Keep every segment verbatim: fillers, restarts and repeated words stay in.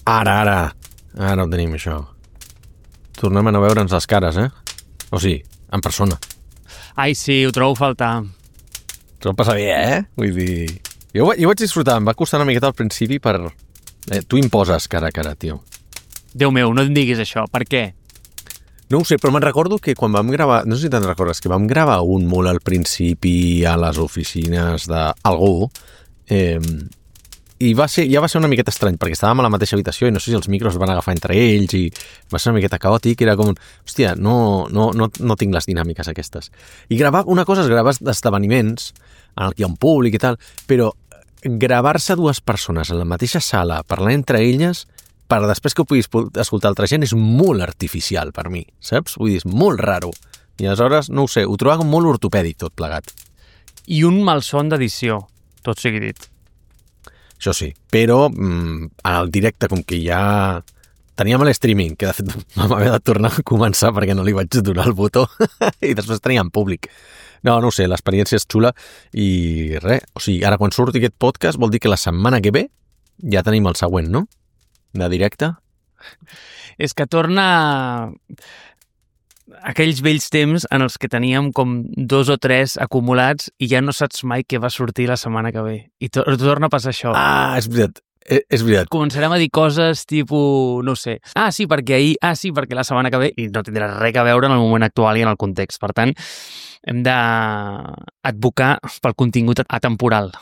Ara, ara. Ara ho tenim, això. Tornem a no veure'ns les cares, eh? O sigui, en persona. Ai, sí, ho trobo a faltar. S'ho passa bé, eh? Vull dir... Jo, jo vaig disfrutar, em va costar una miqueta al principi per... Eh, tu imposes cara a cara, tio. Déu meu, no em diguis això. Per què? No ho sé, però me'n recordo que quan vam gravar... No sé si te'n recordes, que vam gravar un molt al principi a les oficines d'algú, eh, i va ser, ja va ser una miqueta estrany, perquè estàvem a la mateixa habitació i no sé si els micros van agafar entre ells i va ser una miqueta caòtic, era com, hòstia, no, no, no, no tinc les dinàmiques aquestes. I gravar, una cosa és gravar esdeveniments en el que hi ha un públic i tal, però gravar-se dues persones en la mateixa sala, parlar entre elles, per després que ho puguis escoltar altra gent, és molt artificial per mi, saps? Vull dir, és molt raro. I aleshores, no ho sé, ho trobava molt ortopèdic tot plegat. I un malson d'edició, tot sigui dit. Això sí, però mm, al directe, com que ja teníem l'streaming, que de fet vam haver de tornar a començar perquè no li vaig donar el botó, i després teníem públic. No, no ho sé, l'experiència és xula i res, o sigui, ara quan surti aquest podcast vol dir que la setmana que ve ja tenim el següent, no? De directe. És que torna aquells vells temps en els que teníem com dos o tres acumulats i ja no saps mai què va sortir la setmana que ve. I to- torna a passar això. Ah, és veritat, és, és veritat. Començarem a dir coses tipus, no sé, ah, sí, perquè ahir, ah, sí, perquè la setmana que ve, i no tindrà res a veure en el moment actual i en el context. Per tant, hem d'advocar pel contingut atemporal.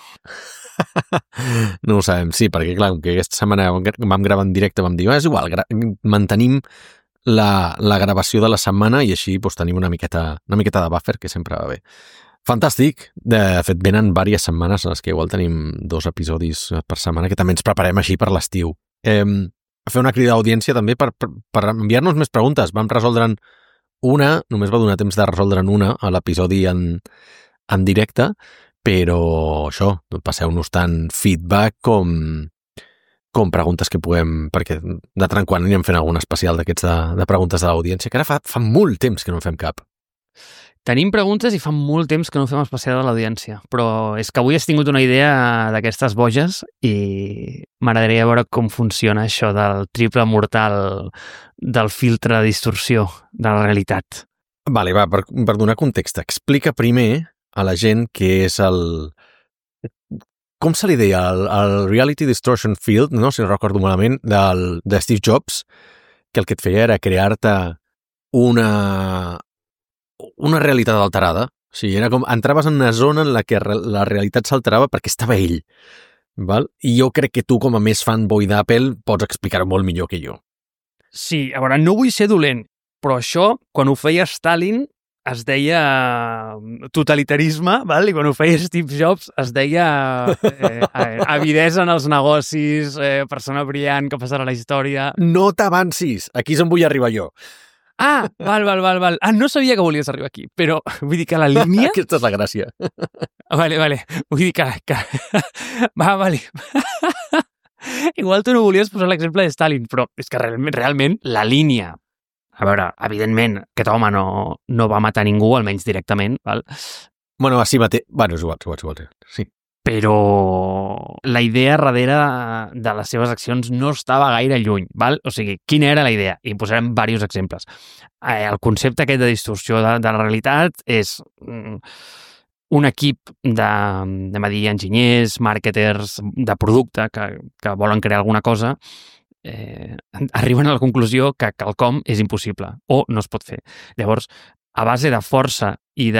No ho sabem, sí, perquè clar, que aquesta setmana vam gravar en directe, vam dir, oh, és igual, gra- mantenim la, la gravació de la setmana i així doncs, tenim una miqueta, una miqueta de buffer, que sempre va bé. Fantàstic. De fet, venen diverses setmanes en les que igual tenim dos episodis per setmana, que també ens preparem així per l'estiu. Eh, fer una crida d'audiència també per, per, per enviar-nos més preguntes. Vam resoldre'n una, només va donar temps de resoldre'n una a l'episodi en, en directe, però això, passeu-nos tant feedback com, com preguntes que puguem, perquè de tant en quant anirem fent algun especial d'aquests de, de preguntes de l'audiència, que ara fa, fa molt temps que no en fem cap. Tenim preguntes i fa molt temps que no fem especial de l'audiència, però és que avui has tingut una idea d'aquestes boges i m'agradaria veure com funciona això del triple mortal del filtre de distorsió de la realitat. Vale, va, per, per donar context, explica primer a la gent què és el... Com se li deia? El, el Reality Distortion Field, no? Si no recordo malament, del, de Steve Jobs, que el que et feia era crear-te una... una realitat alterada. O sigui, era com... Entraves en una zona en la que la realitat s'alterava perquè estava ell. Val? I jo crec que tu, com a més fanboy d'Apple, pots explicar-ho molt millor que jo. Sí, a veure, no vull ser dolent, però això, quan ho feia Stalin, es deia totalitarisme, val? I quan ho feia Steve Jobs es deia eh, avidesa en els negocis, eh, persona brillant que passarà a la història... No t'avancis! Aquí és on vull arribar jo. Ah, val, val, val, val. Ah, no sabia que volies arribar aquí, però vull dir que la línia... Aquesta és la gràcia. Vale, vale. Vull dir que... que... Va, vale. Igual tu no volies posar l'exemple de Stalin, però és que realment, realment la línia... A veure, evidentment, aquest home no, no va matar ningú, almenys directament, val? Bueno, així mateix... Bueno, és igual, és igual, és igual. Sí. Però la idea darrere de les seves accions no estava gaire lluny, val? O sigui, quina era la idea? I posarem diversos exemples. El concepte aquest de distorsió de, de la realitat és un equip de, anem a dir, enginyers, marketers de producte que, que volen crear alguna cosa, eh, arriben a la conclusió que quelcom és impossible o no es pot fer. Llavors, a base de força i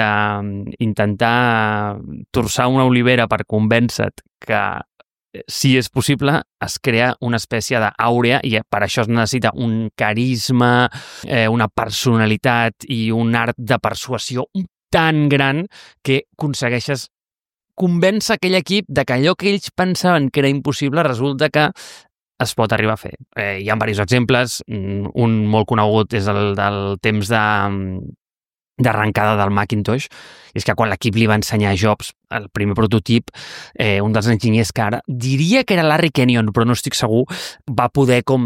d'intentar torçar una olivera per convèncer-te que si és possible, es crea una espècie d'àurea i per això es necessita un carisma, eh, una personalitat i un art de persuasió tan gran que aconsegueixes convèncer aquell equip de que allò que ells pensaven que era impossible resulta que es pot arribar a fer. Eh, hi ha diversos exemples. Un molt conegut és el del temps de d'arrencada del Macintosh I és que quan l'equip li va ensenyar a Jobs el primer prototip, eh, un dels enginyers que ara, diria que era Larry Kenyon, però no estic segur, va poder com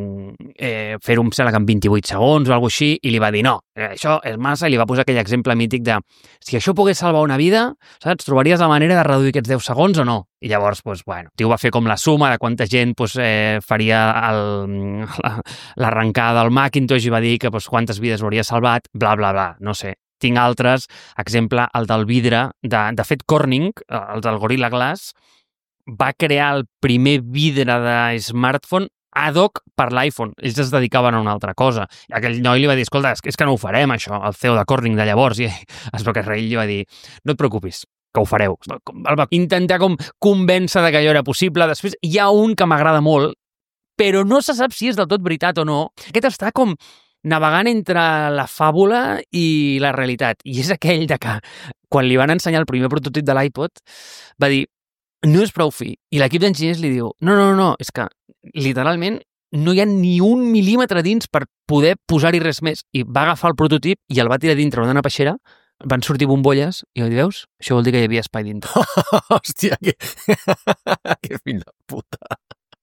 eh, fer-ho, em sembla que en vint-i-vuit segons o alguna així, i li va dir, no, eh, això és massa, i li va posar aquell exemple mític de si això pogués salvar una vida, saps, trobaries la manera de reduir aquests deu segons o no? I llavors, doncs, bueno, el tio va fer com la suma de quanta gent doncs, eh, faria el, l'arrencada del Macintosh i va dir que doncs, quantes vides ho hauria salvat, bla, bla, bla, no sé. Tinc altres, exemple, el del vidre. De, de fet, Corning, el del Gorilla Glass, va crear el primer vidre de smartphone ad hoc per l'iPhone. Ells es dedicaven a una altra cosa. I aquell noi li va dir, escolta, és que no ho farem, això, el C E O de Corning de llavors. I es va quedar i li va dir, no et preocupis, que ho fareu. El va intentar com convèncer de que allò era possible. Després hi ha un que m'agrada molt, però no se sap si és del tot veritat o no. Aquest està com navegant entre la fàbula i la realitat. I és aquell de que, quan li van ensenyar el primer prototip de l'iPod, va dir, no és prou fi. I l'equip d'enginyers li diu, no, no, no, és que literalment no hi ha ni un mil·límetre dins per poder posar-hi res més. I va agafar el prototip i el va tirar dintre d'una peixera, van sortir bombolles i va dir, veus? Això vol dir que hi havia espai dintre. Hòstia, que... que fill de puta.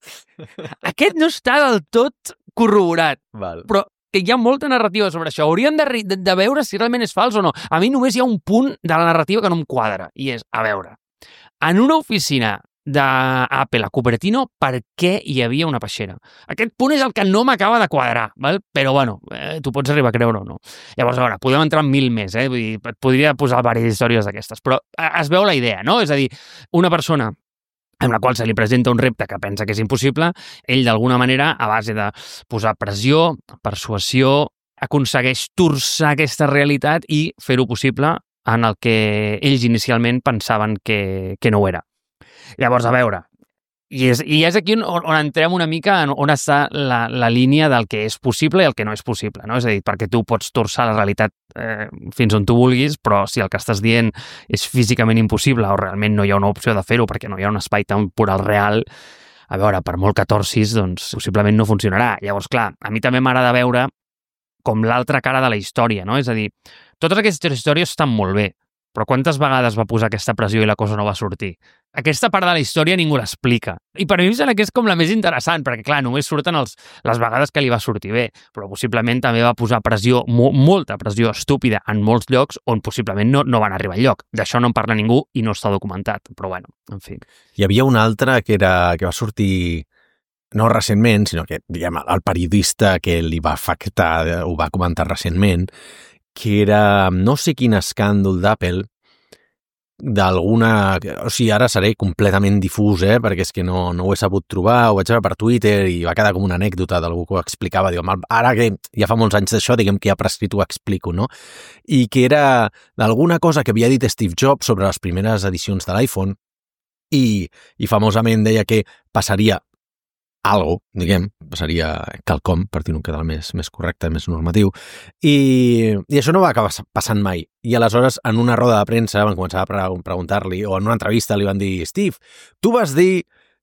Aquest no està del tot corroborat, Val. però que hi ha molta narrativa sobre això. Hauríem de, de, de veure si realment és fals o no. A mi només hi ha un punt de la narrativa que no em quadra, i és, a veure, en una oficina d'Apple a Cupertino, per què hi havia una peixera? Aquest punt és el que no m'acaba de quadrar, val? Però bueno, eh, tu pots arribar a creure o no. Llavors, a veure, podem entrar en mil més, eh? Vull dir, et podria posar diverses històries d'aquestes, però es veu la idea, no? És a dir, una persona amb la qual se li presenta un repte que pensa que és impossible, ell d'alguna manera, a base de posar pressió, persuasió, aconsegueix torçar aquesta realitat i fer-ho possible en el que ells inicialment pensaven que, que no ho era. Llavors, a veure, i és, i és aquí on, on entrem una mica en on està la, la línia del que és possible i el que no és possible, no? És a dir, perquè tu pots torçar la realitat eh, fins on tu vulguis, però si el que estàs dient és físicament impossible o realment no hi ha una opció de fer-ho perquè no hi ha un espai temporal real, a veure, per molt que torcis, doncs possiblement no funcionarà. Llavors, clar, a mi també m'agrada veure com l'altra cara de la història, no? És a dir, totes aquestes històries estan molt bé, però quantes vegades va posar aquesta pressió i la cosa no va sortir? Aquesta part de la història ningú l'explica. I per mi em sembla que és com la més interessant, perquè clar, només surten els, les vegades que li va sortir bé, però possiblement també va posar pressió, mo, molta pressió estúpida en molts llocs on possiblement no, no van arribar enlloc. D'això no en parla ningú i no està documentat, però bueno, en fi. Hi havia un altre que, era, que va sortir no recentment, sinó que, diguem, el periodista que li va afectar ho va comentar recentment, que era no sé quin escàndol d'Apple, d'alguna... O sigui, ara seré completament difús, eh? Perquè és que no, no ho he sabut trobar, ho vaig veure per Twitter i va quedar com una anècdota d'algú que ho explicava. Diu, ara que ja fa molts anys d'això, diguem que ja prescrit ho explico, no? I que era d'alguna cosa que havia dit Steve Jobs sobre les primeres edicions de l'iPhone i, i famosament deia que passaria algo, diguem, passaria quelcom, per dir-ho un cadal més, més correcte, més normatiu, i, i això no va acabar passant mai. I aleshores, en una roda de premsa, van començar a preguntar-li, o en una entrevista li van dir, Steve, tu vas dir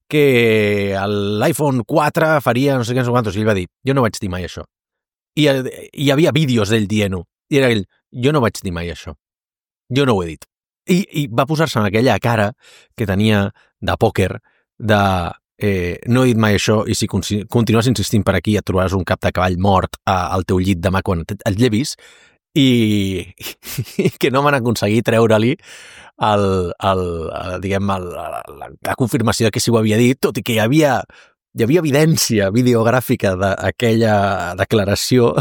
que l'iPhone quatre faria no sé què, no sé quantos, i ell va dir, jo no vaig dir mai això. I hi havia vídeos d'ell dient-ho, i era ell, jo no vaig dir mai això. Jo no ho he dit. I, i va posar-se en aquella cara que tenia de pòquer, de... Eh, no he dit mai això i si continues insistint per aquí et trobaràs un cap de cavall mort a, al teu llit demà quan et, et llevis i, i que no van aconseguir treure-li el, el, el, diguem, el, la, la confirmació de que sí ho havia dit, tot i que hi havia, hi havia evidència videogràfica d'aquella declaració.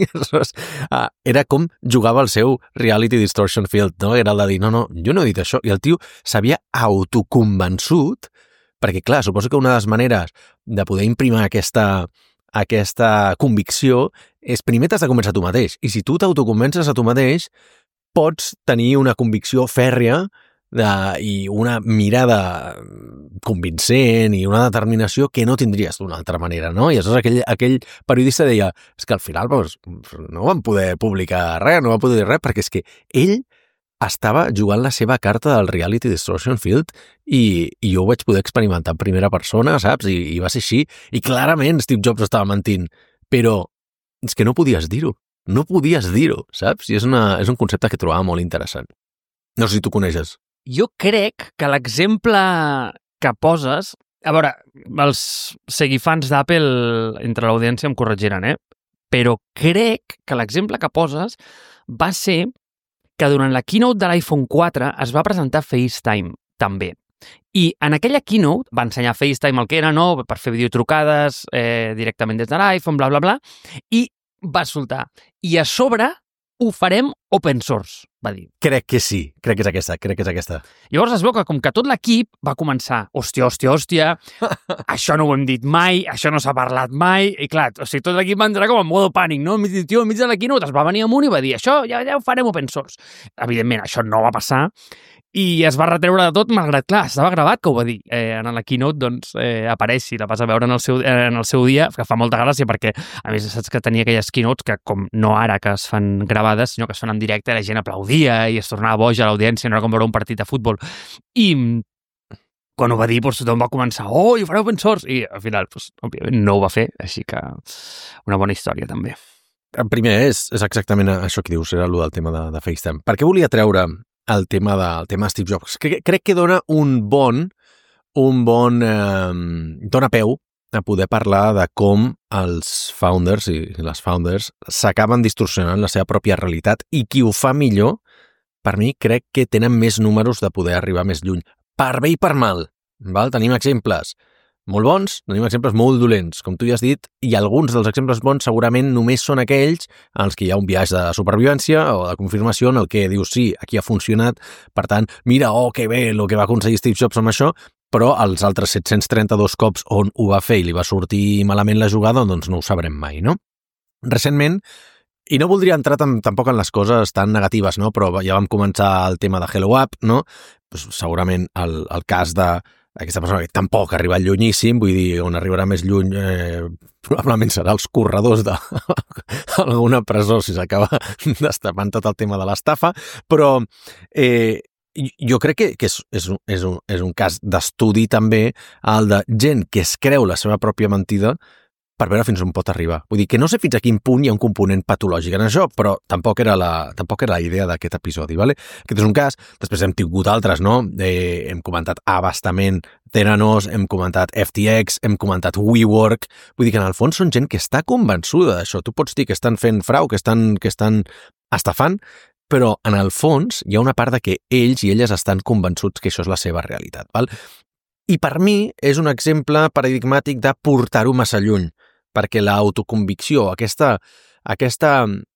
Era com jugava el seu reality distortion field, no? Era el de dir, no, no, jo no he dit això, i el tio s'havia autoconvençut. Perquè, clar, suposo que una de les maneres de poder imprimir aquesta, aquesta convicció és primer t'has de convèncer a tu mateix. I si tu t'autoconvences a tu mateix, pots tenir una convicció fèrrea de, i una mirada convincent i una determinació que no tindries d'una altra manera, no? I aleshores aquell, aquell periodista deia és que al final doncs, no van poder publicar res, no van poder dir res, perquè és que ell estava jugant la seva carta del reality distortion field i, i jo ho vaig poder experimentar en primera persona, saps? I, i va ser així. I clarament Steve Jobs estava mentint, però és que no podies dir-ho. No podies dir-ho, saps? I és, una, és un concepte que trobava molt interessant. No sé si tu coneixes. Jo crec que l'exemple que poses... A veure, els seguifans d'Apple entre l'audiència em corregiran, eh? Però crec que l'exemple que poses va ser que durant la keynote de l'iPhone quatre es va presentar FaceTime, també. I en aquella keynote va ensenyar FaceTime el que era, no?, per fer videotrucades eh, directament des de l'iPhone, bla, bla, bla, i va soltar. I a sobre ho farem open source, va dir. Crec que sí, crec que és aquesta, crec que és aquesta. Llavors es veu que com que tot l'equip va començar, hòstia, hòstia, hòstia, això no ho hem dit mai, això no s'ha parlat mai, i clar, o sigui, tot l'equip va entrar com en modo pànic, no? Mig, tio, enmig de la keynote es va venir amunt i va dir, això ja, ja ho farem open source. Evidentment, això no va passar, i es va retreure de tot, malgrat, clar, estava gravat que ho va dir. Eh, en la keynote, doncs, eh, apareix, si la vas a veure en el, seu, eh, en el seu dia, que fa molta gràcia, perquè, a més, saps que tenia aquelles keynotes que, com no ara, que es fan gravades, sinó que es fan en directe, la gent aplaudia i es tornava boja a l'audiència, no era com veure un partit de futbol. I quan ho va dir, doncs, tothom va començar, oh, i ho faré open source, i al final, doncs, òbviament, no ho va fer, així que una bona història, també. Primer, és, és exactament això que dius, era el del tema de, de FaceTime. Per què volia treure el tema de, el tema de Steve Jobs? Crec, crec que dona un bon, un bon eh, dona peu a poder parlar de com els founders i les founders s'acaben distorsionant la seva pròpia realitat i qui ho fa millor, per mi, crec que tenen més números de poder arribar més lluny. Per bé i per mal. Val? Tenim exemples molt bons, tenim exemples molt dolents, com tu ja has dit, i alguns dels exemples bons segurament només són aquells en els que hi ha un viatge de supervivència o de confirmació en el que dius, sí, aquí ha funcionat, per tant, mira, oh, que bé el que va aconseguir Steve Jobs amb això, però els altres set-cents trenta-dos cops on ho va fer i li va sortir malament la jugada, doncs no ho sabrem mai, no? Recentment, i no voldria entrar tam tampoc en les coses tan negatives, no? Però ja vam començar el tema de Hello App, no? Pues segurament el, el cas de aquesta persona que tampoc ha arribat llunyíssim, vull dir, on arribarà més lluny eh, probablement serà els corredors d'alguna presó si s'acaba destapant tot el tema de l'estafa, però eh, jo crec que, que és, és, un, és, un, és un cas d'estudi també el de gent que es creu la seva pròpia mentida per veure fins on pot arribar. Vull dir que no sé fins a quin punt hi ha un component patològic en això, però tampoc era la, tampoc era la idea d'aquest episodi. Vale? Aquest és un cas, després hem tingut altres, no? Eh, hem comentat abastament Theranos, hem comentat F T X, hem comentat WeWork, vull dir que en el fons són gent que està convençuda d'això. Tu pots dir que estan fent frau, que estan, que estan estafant, però en el fons hi ha una part de que ells i elles estan convençuts que això és la seva realitat. Val? I per mi és un exemple paradigmàtic de portar-ho massa lluny, perquè l'autoconvicció, aquesta, aquesta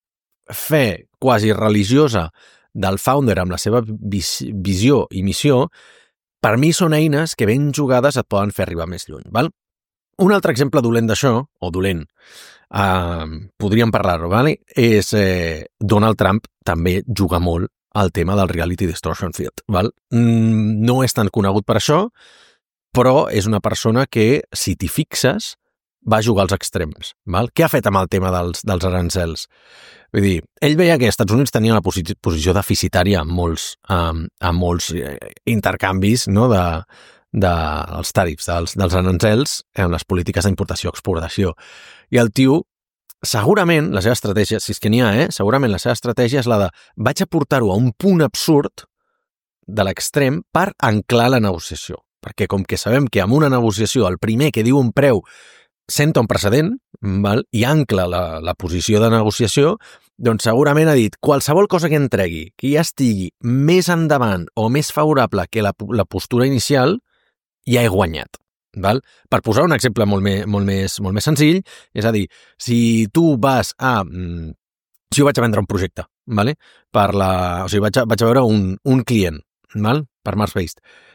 fe quasi religiosa del founder amb la seva vis visió i missió, per mi són eines que ben jugades et poden fer arribar més lluny. Val? Un altre exemple dolent d'això, o dolent, eh, podríem parlar-ho, vale? És eh, Donald Trump també juga molt al tema del reality distortion field. Val? Mm, no és tan conegut per això, però és una persona que, si t'hi fixes, va jugar als extrems. Val? Què ha fet amb el tema dels, dels arancels? Vull dir, ell veia que els Estats Units tenia una posi posició deficitària en molts, um, en molts eh, intercanvis, no? de, de, dels tarifs, dels, dels arancels en les polítiques d'importació-exportació. I el tio, segurament, la seva estratègia, si és que n'hi ha, eh? segurament la seva estratègia és la de vaig a portar-ho a un punt absurd de l'extrem per anclar la negociació. Perquè com que sabem que amb una negociació el primer que diu un preu senta un precedent, val? I ancla la, la posició de negociació, doncs segurament ha dit qualsevol cosa que entregui, que ja estigui més endavant o més favorable que la, la postura inicial, ja he guanyat. Val? Per posar un exemple molt més, molt, més, molt més senzill, és a dir, si tu vas a... Mm, si jo vaig a vendre un projecte, vale? Per la, o sigui, vaig a, vaig a veure un, un client, val? Per Marsbased,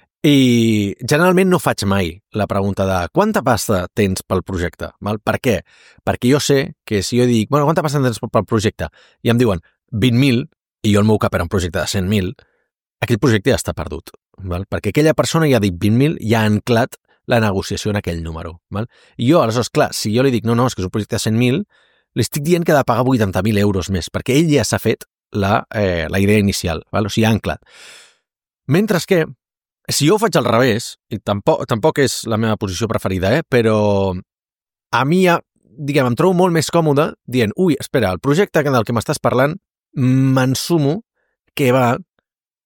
i generalment no faig mai la pregunta de quanta pasta tens pel projecte, val? Per què? Perquè jo sé que si jo dic, bueno, quanta pasta tens pel projecte? I em diuen vint mil, i jo el meu cap era un projecte de cent mil, aquell projecte ja està perdut, val? Perquè aquella persona ja ha dit vint mil, ja ha anclat la negociació en aquell número, val? I jo, aleshores, clar, si jo li dic, no, no, és que és un projecte de cent mil, li estic dient que ha de pagar vuitanta mil euros més, perquè ell ja s'ha fet la, eh, la idea inicial, val? O sigui, ha anclat. Mentre que, si jo ho faig al revés, i tampoc, tampoc és la meva posició preferida, eh? Però a mi ja, diguem, em trobo molt més còmode dient, ui, espera, el projecte del que m'estàs parlant m'ensumo que va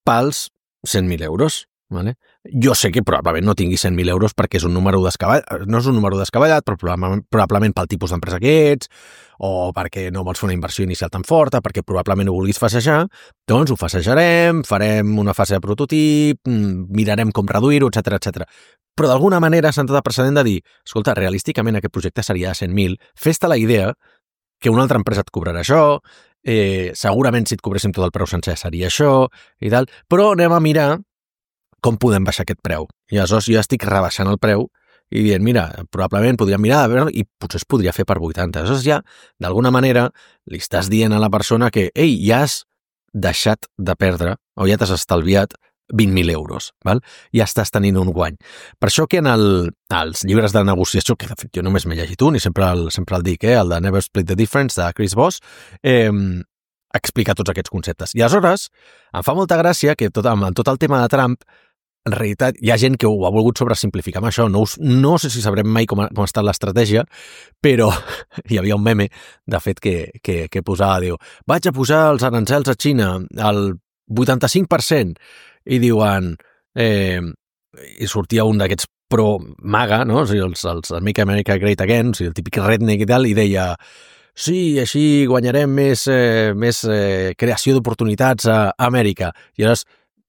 pels cent mil euros. Vale? Jo sé que probablement no tingui cent mil euros perquè és un número descavallat, no és un número descavallat, però probablement, probablement pel tipus d'empresa que ets, o perquè no vols fer una inversió inicial tan forta, perquè probablement ho vulguis fassejar, doncs ho fassejarem, farem una fase de prototip, mirarem com reduir-ho, etcètera, etcètera. Però d'alguna manera s'han de precedent de dir, escolta, realísticament aquest projecte seria de cent mil, fes-te la idea que una altra empresa et cobrarà això, eh, segurament si et cobréssim tot el preu sencer seria això, i tal, però anem a mirar com podem baixar aquest preu. I aleshores jo estic rebaixant el preu i dient, mira, probablement podríem mirar a veure, i potser es podria fer per vuitanta. Aleshores ja, d'alguna manera, li estàs dient a la persona que, ei, ja has deixat de perdre, o ja t'has estalviat vint mil euros, val? Ja estàs tenint un guany. Per això que en el, els llibres de negociació, que de fet jo només m'he llegit un i sempre el, sempre el dic, eh, el de Never Split the Difference, de Chris Voss, eh, explica tots aquests conceptes. I aleshores em fa molta gràcia que tot, amb tot el tema de Trump, en realitat, hi ha gent que ho ha volgut sobresimplificar amb això. No, us, no sé si sabrem mai com ha, com ha estat l'estratègia, però hi havia un meme, de fet, que, que, que posava, diu, vaig a posar els arancels a Xina al vuitanta-cinc per cent, i diuen, eh, i sortia un d'aquests pro MAGA, no? O sigui, els, els Make America Great Again, o sigui, el típic redneck i tal, i deia, sí, així guanyarem més, eh, més eh, creació d'oportunitats a Amèrica. I llavors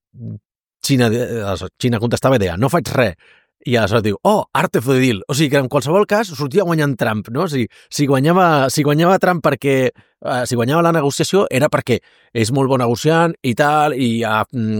Xina, Xina contestava i deia, no faig res. I aleshores diu, oh, art of the deal. O sigui que en qualsevol cas sortia guanyant Trump, no? O sigui, si guanyava, si guanyava Trump perquè, eh, si guanyava la negociació era perquè és molt bon negociant i tal, i ja,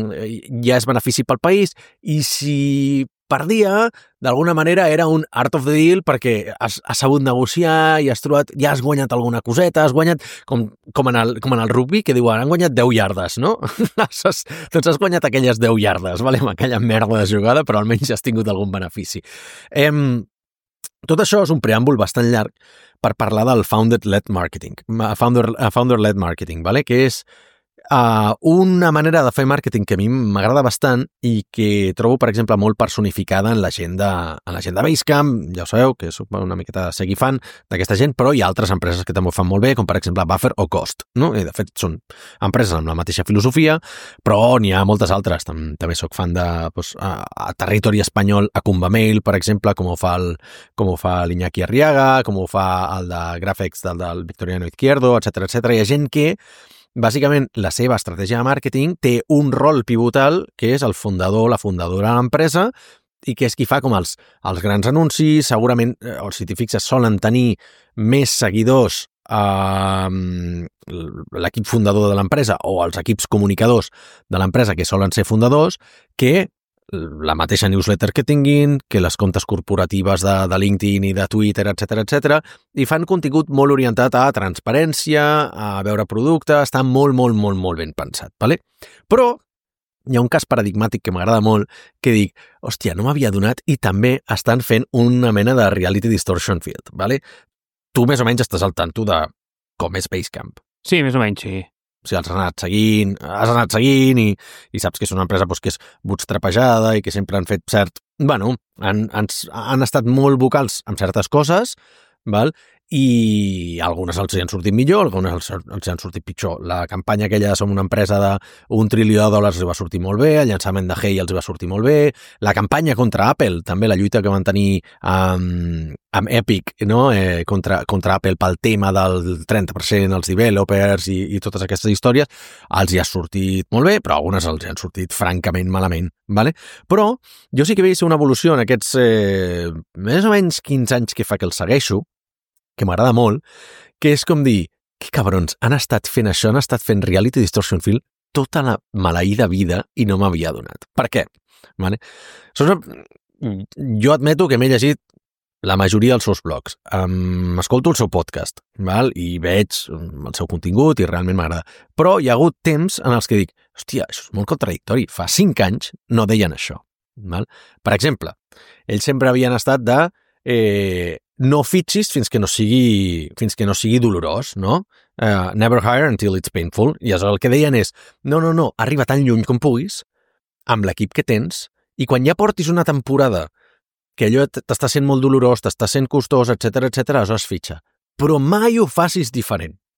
ja és benefici pel país, i si perdia, d'alguna manera era un art of the deal perquè has, has sabut negociar i has trobat, ja has guanyat alguna coseta, has guanyat, com, com, en, el, com en el rugby, que diuen, han guanyat deu iardes, no? doncs has guanyat aquelles deu iardes, vale? Amb aquella merda de jugada, però almenys has tingut algun benefici. Em, tot això és un preàmbul bastant llarg per parlar del founder-led marketing, founder, founder-led marketing, vale? Que és Uh, una manera de fer màrqueting que a mi m'agrada bastant i que trobo, per exemple, molt personificada en la gent de, en la gent de Basecamp, ja ho sabeu, que soc una miqueta seguir fan d'aquesta gent, però hi ha altres empreses que també ho fan molt bé, com per exemple Buffer o Cost, no? I de fet són empreses amb la mateixa filosofia, però n'hi ha moltes altres. Tam també soc fan de doncs, a, a territori espanyol, a Cumbamail, per exemple, com ho fa el, com ho fa l'Iñaki Arriaga, com ho fa el de Graphex del, del Victoriano Izquierdo, etcètera, etcètera. Hi ha gent que bàsicament, la seva estratègia de màrqueting té un rol pivotal que és el fundador o la fundadora de l'empresa i que és qui fa com els, els grans anuncis, segurament, o si t'hi fixes, solen tenir més seguidors eh, l'equip fundador de l'empresa o els equips comunicadors de l'empresa que solen ser fundadors que la mateixa newsletter que tinguin, que les comptes corporatives de, de LinkedIn i de Twitter, etcètera, etcètera, i fan contingut molt orientat a transparència, a veure producte, està molt, molt, molt, molt ben pensat, vale? Però hi ha un cas paradigmàtic que m'agrada molt, que dic, hòstia, no m'havia donat, i també estan fent una mena de reality distortion field, vale? Tu més o menys estàs al tanto de com és Basecamp. Sí, més o menys, sí. O sigui, has anat seguint, has anat seguint i, i saps que és una empresa doncs, que és bootstrapejada i que sempre han fet cert... Bueno, han, han, han estat molt vocals amb certes coses, val? I algunes els han sortit millor, algunes els, els han sortit pitjor. La campanya aquella de Som una empresa d'un trilió de dòlars els va sortir molt bé, el llançament de Hey els va sortir molt bé, la campanya contra Apple, també la lluita que van tenir amb, amb Epic, no? eh, contra, contra Apple pel tema del trenta per cent els developers i, i totes aquestes històries, els hi ha sortit molt bé, però algunes els hi han sortit francament malament. Vale? Però jo sí que veig una evolució en aquests eh, més o menys quinze anys que fa que els segueixo, que m'agrada molt, que és com dir, que cabrons, han estat fent això, han estat fent reality distortion field tota la maleïda vida i no m'havia donat. Per què? Vale? Jo admeto que m'he llegit la majoria dels seus blogs, um, escolto el seu podcast, val? I veig el seu contingut i realment m'agrada. Però hi ha hagut temps en els que dic, hòstia, això és molt contradictori, fa cinc anys no deien això. Val? Per exemple, ells sempre havien estat de eh, no fitxis fins que no sigui, fins que no sigui dolorós, no? Uh, never hire until it's painful. I aleshores el que deien és, no, no, no, arriba tan lluny com puguis, amb l'equip que tens, i quan ja portis una temporada que allò t'està sent molt dolorós, t'està sent costós, etcètera, etcètera, aleshores fitxa. Però mai ho facis diferent,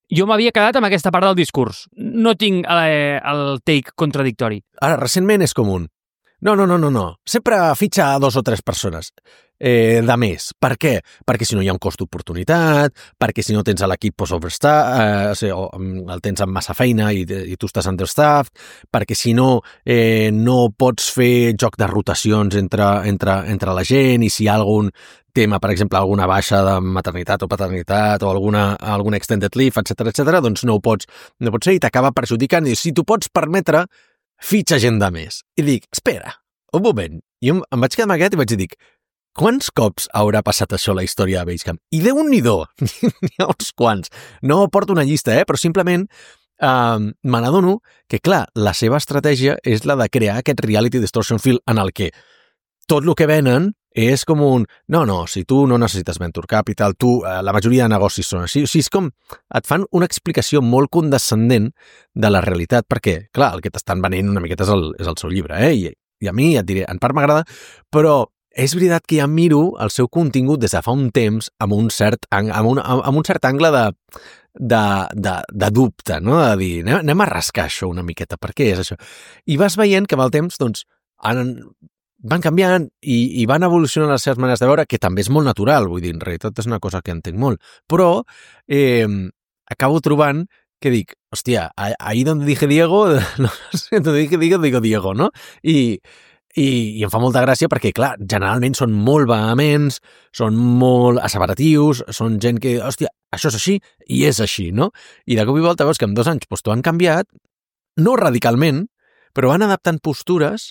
Jo m'havia quedat amb aquesta part del discurs. No tinc eh, el take contradictori. Ara, recentment és comú. No, no, no, no, no. Sempre fitxa a dos o tres persones eh, de més. Per què? Perquè si no hi ha un cost d'oportunitat, perquè si no tens a l'equip pues, overstaff, eh, o sigui, o el tens amb massa feina i, i tu estàs understaffed, perquè si no eh, no pots fer joc de rotacions entre, entre, entre la gent i si hi ha algun tema, per exemple, alguna baixa de maternitat o paternitat o alguna, alguna extended leave, etcètera, etcètera, doncs no ho pots, no pots fer i t'acaba perjudicant. I si t'ho pots permetre, fitxa gent de més. I dic, espera, un moment. I em, em vaig quedar amb aquest i vaig dir, quants cops haurà passat això a la història de Basecamp? I Déu-n'hi-do, n'hi ha uns quants. No porto una llista, eh? Però simplement eh, me n'adono que, clar, la seva estratègia és la de crear aquest reality distortion field en el que tot el que venen és com un, no, no, si tu no necessites venture capital, tu, eh, la majoria de negocis són així. O sigui, és com, et fan una explicació molt condescendent de la realitat, perquè, clar, el que t'estan venent una miqueta és el, és el seu llibre, eh? I, i a mi, et diré, en part m'agrada, però és veritat que ja miro el seu contingut des de fa un temps amb un cert, amb un, amb un cert angle de, de, de, de dubte, no? De dir, anem, anem a rascar això una miqueta, per què és això? I vas veient que amb el temps, doncs, han, van canviant i, i van evolucionant les seves maneres de veure, que també és molt natural, vull dir, en realitat és una cosa que entenc molt, però eh, acabo trobant que dic, hòstia, ahí donde dije Diego, no sé, donde dije Diego, digo Diego, no? I, i, i em fa molta gràcia perquè, clar, generalment són molt vehements, són molt asseveratius, són gent que, hòstia, això és així i és així, no? I de cop i volta veus que en dos anys doncs, t'ho han canviat, no radicalment, però van adaptant postures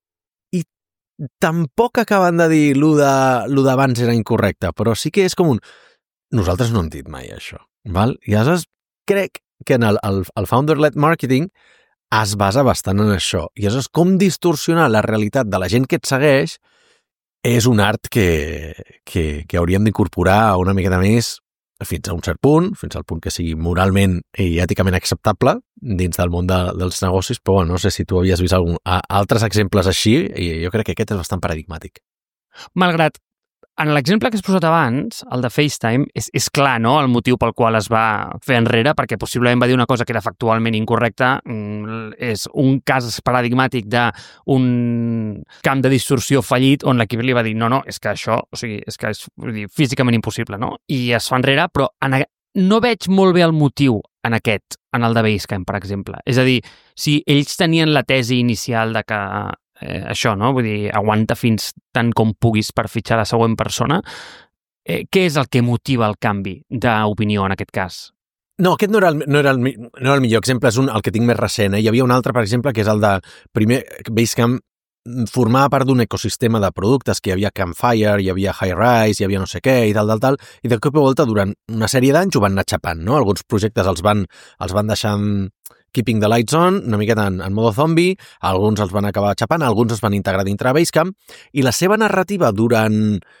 i tampoc acaben de dir lo d'abans era incorrecte, però sí que és com un... Nosaltres no hem dit mai això, val? I aleshores crec que en el, el, el founder-led marketing es basa bastant en això. I aleshores com distorsionar la realitat de la gent que et segueix és un art que, que, que hauríem d'incorporar una miqueta més fins a un cert punt, fins al punt que sigui moralment i èticament acceptable dins del món de, dels negocis, però bueno, no sé si tu havies vist algun, a, altres exemples així, i jo crec que aquest és bastant paradigmàtic. Malgrat, en l'exemple que has posat abans, el de FaceTime, és, és clar, no?, el motiu pel qual es va fer enrere, perquè possiblement va dir una cosa que era factualment incorrecta, és un cas paradigmàtic d'un camp de distorsió fallit on l'equip li va dir, no, no, és que això, o sigui, és que és vull dir, físicament impossible, no? I es fa enrere, però en, no veig molt bé el motiu en aquest, en el de Basecamp, per exemple. És a dir, si ells tenien la tesi inicial de que Eh, això, no? Vull dir, aguanta fins tant com puguis per fitxar la següent persona. Eh, què és el que motiva el canvi d'opinió en aquest cas? No, aquest no era el, no era el, no era el millor exemple, és un, el que tinc més recent. Eh? Hi havia un altre, per exemple, que és el de primer Basecamp formava part d'un ecosistema de productes, que hi havia Campfire, hi havia High-Rise, hi havia no sé què, i tal, tal, tal, i de cop i volta, durant una sèrie d'anys, ho van anar xapant, no? Alguns projectes els van, els van deixar keeping the lights on, una miqueta en, en modo zombi, alguns els van acabar xapant, alguns es van integrar dintre Basecamp, i la seva narrativa durant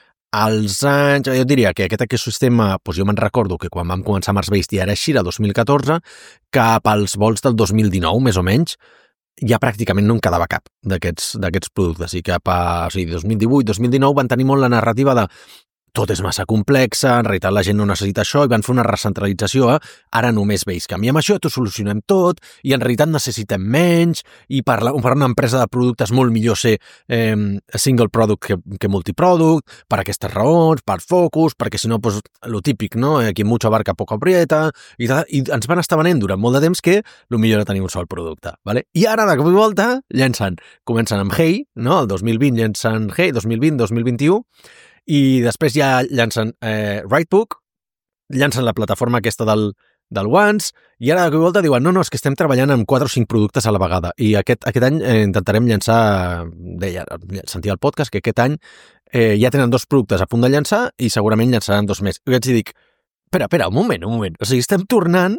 els anys, jo diria que aquest ecosistema, doncs jo me'n recordo que quan vam començar Mars Base ja era així, el dos mil catorze, cap als volts del dos mil dinou, més o menys, ja pràcticament no en quedava cap d'aquests d'aquests productes, i cap a o sigui, dos mil divuit dos mil dinou van tenir molt la narrativa de tot és massa complexa, en realitat la gent no necessita això, i van fer una recentralització a ara només Basecamp. I amb això t'ho solucionem tot, i en realitat necessitem menys, i per, la, per una empresa de productes molt millor ser eh, single product que, que multiproduct, per aquestes raons, per focus, perquè si no, pues, lo típic, no? Aquí mucho abarca poco aprieta, i, i ens van estar venent durant molt de temps que el millor era tenir un sol producte. ¿Vale? I ara, de cop i volta, llencen, comencen amb Hey, no? El dos mil vint llencen Hey, dos mil vint dos mil vint-i-u, i després ja llancen eh, Writebook, llancen la plataforma aquesta del, del Once, i ara de cop i volta diuen, no, no, és que estem treballant amb quatre o cinc productes a la vegada, i aquest, aquest any eh, intentarem llançar, deia, sentia el podcast, que aquest any eh, ja tenen dos productes a punt de llançar, i segurament llançaran dos més. I vaig dir, espera, espera, un moment, un moment, o sigui, estem tornant,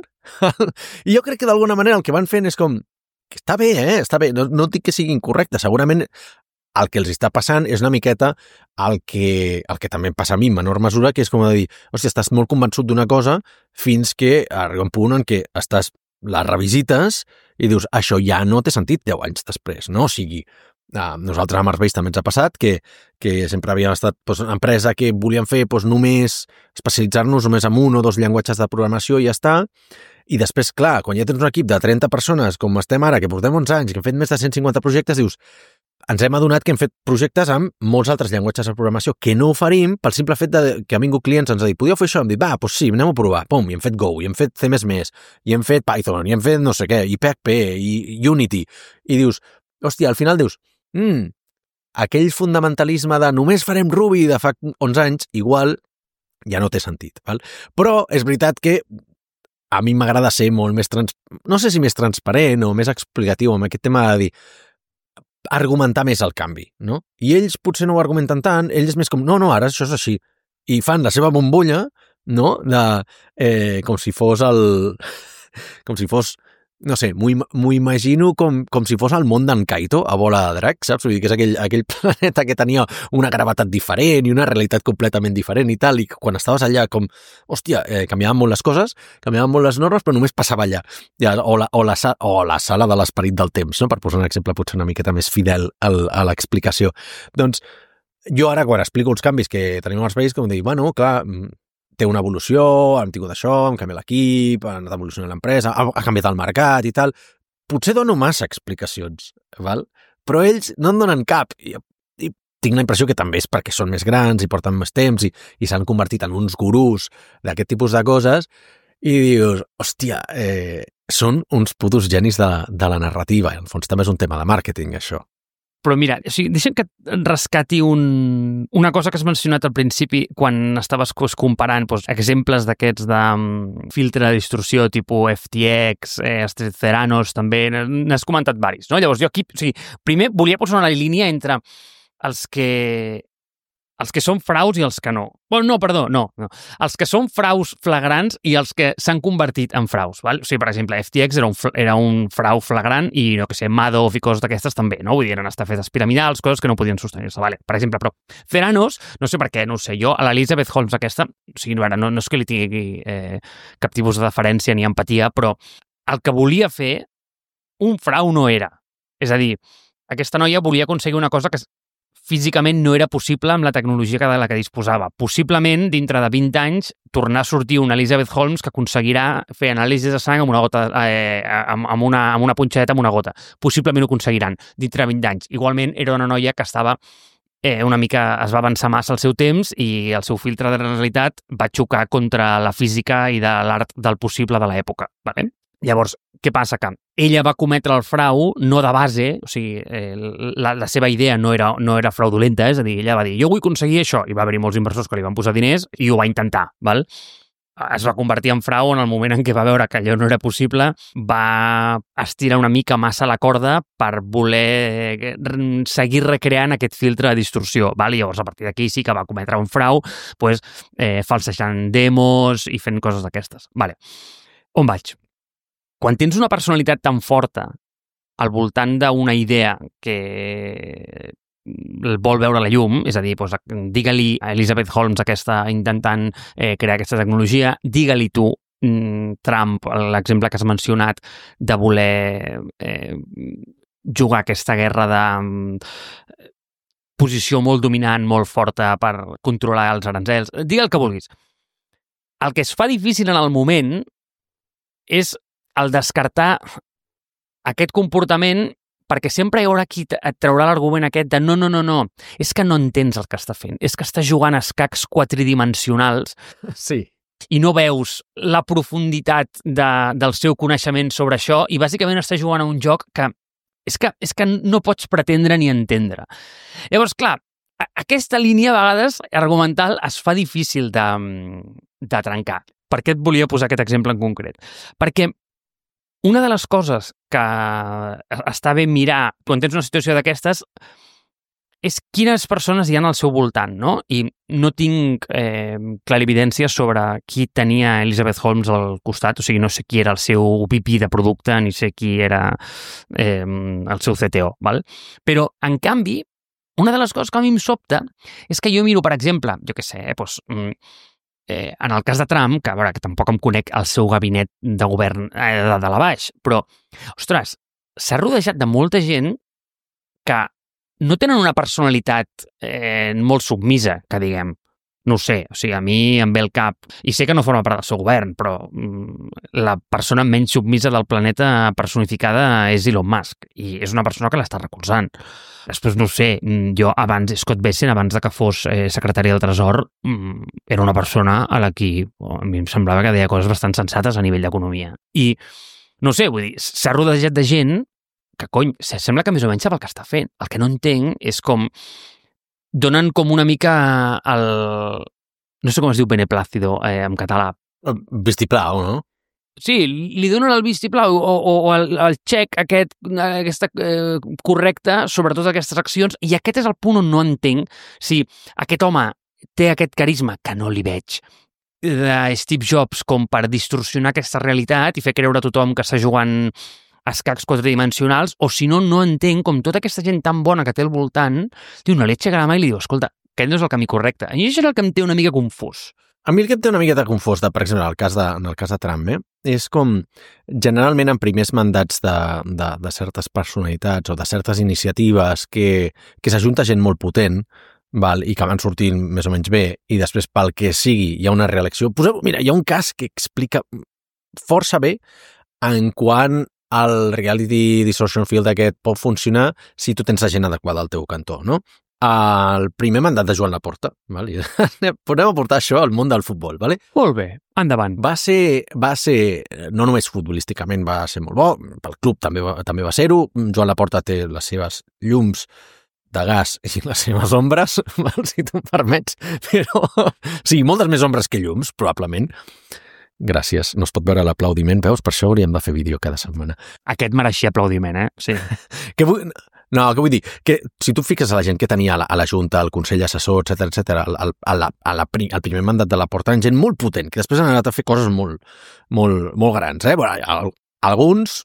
i jo crec que d'alguna manera el que van fent és com, que està bé, eh, està bé, no, no dic que sigui incorrecte, segurament el que els està passant és una miqueta el que, el que també passa a mi en menor mesura, que és com de dir, hòstia, estàs molt convençut d'una cosa fins que arriba un punt en què estàs, la revisites i dius, això ja no té sentit deu anys després, no? O sigui, a nosaltres a Marsbase també ens ha passat que, que sempre havíem estat doncs, una empresa que volíem fer doncs, només especialitzar-nos només en un o dos llenguatges de programació i ja està. I després, clar, quan ja tens un equip de trenta persones, com estem ara, que portem onze anys, que hem fet més de cent cinquanta projectes, dius, ens hem adonat que hem fet projectes amb molts altres llenguatges de programació que no oferim pel simple fet de, que han vingut clients, ens ha dit, podíeu fer això? Hem dit, va, doncs sí, anem a provar. Pum, i hem fet Go, i hem fet C més més, i hem fet Python, i hem fet no sé què, i P H P, i Unity. I dius, hòstia, al final dius, mm, aquell fundamentalisme de només farem Ruby de fa onze anys, igual ja no té sentit. Val? Però és veritat que a mi m'agrada ser molt més, trans... no sé si més transparent o més explicatiu amb aquest tema de dir, argumentar més el canvi, no? I ells potser no ho argumenten tant, ells és més com, no, no, ara això és així. I fan la seva bombolla, no?, de, eh, com si fos el... com si fos, no sé, m'ho imagino com, com si fos el món d'en Kaito a Bola de Drac, saps? Vull dir que és aquell, aquell planeta que tenia una gravetat diferent i una realitat completament diferent i tal, i quan estaves allà com, hòstia, eh, canviaven molt les coses, canviaven molt les normes, però només passava allà. Ja, o, la, o, la, o la sala de l'esperit del temps, no? Per posar un exemple potser una miqueta més fidel al, a l'explicació. Doncs jo ara, quan explico els canvis que tenim als països, com dic, bueno, clar, té una evolució, hem tingut això, hem canviat l'equip, ha anat evolucionant l'empresa, ha, ha canviat el mercat i tal. Potser dono massa explicacions, val? Però ells no en donen cap. I, i tinc la impressió que també és perquè són més grans i porten més temps i, i s'han convertit en uns gurús d'aquest tipus de coses i dius, hòstia, eh, són uns putos genis de, de la narrativa. En fons també és un tema de màrqueting, això. Però mira, o sigui, deixa'm que et rescati un, una cosa que has mencionat al principi quan estaves comparant doncs, exemples d'aquests de um, filtre de distorsió tipus F T X, eh, Theranos, també, n'has comentat diversos, no? Llavors jo aquí, o sigui, primer volia posar una línia entre els que els que són fraus i els que no. Bueno, no, perdó, no, no. Els que són fraus flagrants i els que s'han convertit en fraus, val? O sigui, per exemple, F T X era un, era un frau flagrant i, no que sé, Madoff i coses d'aquestes també, no? Vull dir, eren estar fetes piramidals, coses que no podien sostenir-se, vale? Per exemple, però Theranos, no sé per què, no ho sé, jo a l'Elizabeth Holmes aquesta, o sigui, no, no, no és que li tingui eh, cap tipus de deferència ni empatia, però el que volia fer, un frau no era. És a dir, aquesta noia volia aconseguir una cosa que físicament no era possible amb la tecnologia de la que disposava. Possiblement, dintre de vint anys, tornar a sortir una Elizabeth Holmes que aconseguirà fer anàlisis de sang amb una gota, eh, amb, amb, una, amb una punxadeta amb una gota. Possiblement ho aconseguiran dintre de vint anys. Igualment, era una noia que estava eh, una mica, es va avançar massa al seu temps i el seu filtre de realitat va xocar contra la física i de l'art del possible de l'època. Vale? Llavors, què passa? Que ella va cometre el frau no de base, o sigui, eh, la, la seva idea no era, no era fraudulenta, és a dir, ella va dir, jo vull aconseguir això, i va haver-hi molts inversors que li van posar diners i ho va intentar, val? Es va convertir en frau en el moment en què va veure que allò no era possible, va estirar una mica massa la corda per voler seguir recreant aquest filtre de distorsió, val? I llavors a partir d'aquí sí que va cometre un frau, pues, eh, falsejant demos i fent coses d'aquestes. Vale. On vaig? Quan tens una personalitat tan forta al voltant d'una idea que vol veure la llum, és a dir, doncs, digue-li a Elizabeth Holmes aquesta intentant eh, crear aquesta tecnologia, digue-li tu, Trump, l'exemple que has mencionat, de voler eh, jugar aquesta guerra de posició molt dominant, molt forta per controlar els aranzels, digue el que vulguis. El que es fa difícil en el moment és el descartar aquest comportament perquè sempre hi haurà qui et traurà l'argument aquest de no, no, no, no, és que no entens el que està fent, és que està jugant a escacs quatridimensionals sí. i no veus la profunditat de, del seu coneixement sobre això i bàsicament està jugant a un joc que és que, és que no pots pretendre ni entendre. Llavors, clar, aquesta línia a vegades argumental es fa difícil de, de trencar. Per què et volia posar aquest exemple en concret? Perquè una de les coses que està bé mirar quan tens una situació d'aquestes és quines persones hi ha al seu voltant, no? I no tinc eh, clarividència sobre qui tenia Elizabeth Holmes al costat, o sigui, no sé qui era el seu V P de producte, ni sé qui era eh, el seu C T O, val? Però, en canvi, una de les coses que a mi em sobta és que jo miro, per exemple, jo què sé, eh, doncs, Eh, en el cas de Trump, que a veure, que tampoc em conec el seu gabinet de govern eh, de dalt a baix, però, ostres, s'ha rodejat de molta gent que no tenen una personalitat eh, molt submisa, que diguem. No ho sé, o sigui, a mi em ve el cap, i sé que no forma part del seu govern, però mm, la persona menys submisa del planeta personificada és Elon Musk, i és una persona que l'està recolzant. Després, no ho sé, jo abans, Scott Bessent, abans de que fos eh, secretari del Tresor, mm, era una persona a la qui oh, a mi em semblava que deia coses bastant sensates a nivell d'economia. I, no sé, vull dir, s'ha rodejat de gent que, cony, sembla que més o menys sap el que està fent. El que no entenc és com donen com una mica el... no sé com es diu beneplácido eh, en català. Vistiplau, no? Sí, li donen el vistiplau o, o, o el, el xec aquest, aquesta eh, correcte sobre totes aquestes accions, i aquest és el punt on no entenc si aquest home té aquest carisma, que no li veig, de Steve Jobs com per distorsionar aquesta realitat i fer creure a tothom que està jugant escacs quadridimensionals, o si no, no entenc com tota aquesta gent tan bona que té al voltant diu una leche a la mà i li diu, escolta, aquest no és el camí correcte. I això és el que em té una mica confús. A mi el que em té una mica de confús, de, per exemple, en el cas de, en el cas de Trump, eh, és com, generalment en primers mandats de, de, de certes personalitats o de certes iniciatives que, que s'ajunta gent molt potent, val, i que van sortint més o menys bé, i després pel que sigui hi ha una reelecció. Poseu, mira, hi ha un cas que explica força bé en quant el reality distortion field aquest pot funcionar si tu tens la gent adequada al teu cantó, no? El primer mandat de Joan Laporta, val? Podem aportar això al món del futbol, vale? Molt bé, endavant. Va ser, va ser, no només futbolísticament va ser molt bo, pel club també va, també va ser-ho. Joan Laporta té les seves llums de gas i les seves ombres, val? Si tu em permets, però... Sí, moltes més ombres que llums, probablement. Gràcies. No es pot veure l'aplaudiment, veus? Per això hauríem de fer vídeo cada setmana. Aquest mereixia aplaudiment, eh? Sí. que vull... No, què vull dir? Que si tu fiques a la gent que tenia a la, a la Junta, al Consell Assessor, etcètera, etcètera, al, al, a la, a la, al primer mandat de Laporta, gent molt potent, que després han anat a fer coses molt, molt, molt grans, eh? Bueno, alguns